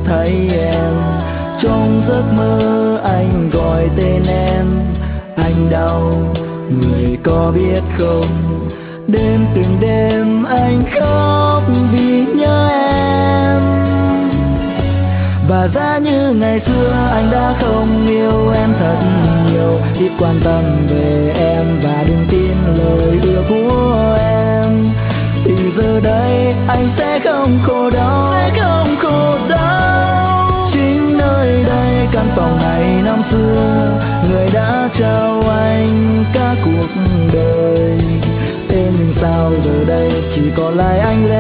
thấy em. Trong giấc mơ anh gọi tên em, anh đau người có biết không? Đêm từng đêm anh khóc vì nhớ em. Và giá như ngày xưa anh đã không yêu em thật nhiều, ít quan tâm về em và đừng tin lời ưa của em, thì giờ đây anh sẽ không khổ đau, chính nơi đây căn phòng này năm xưa người đã trao anh cả cuộc đời. Thế nhưng sao giờ đây chỉ còn lại anh